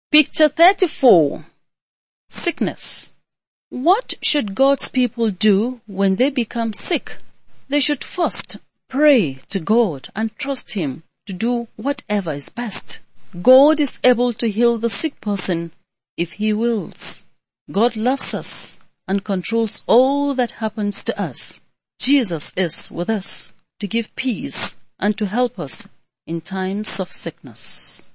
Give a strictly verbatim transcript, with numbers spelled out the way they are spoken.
Picture thirty-four. Sickness. What should God's people do when they become sick? They should first pray to God and trust Him to do whatever is best. God is able to heal the sick person if He wills. God loves us and controls all that happens to us. Jesus is with us to give peace and to help us in times of sickness.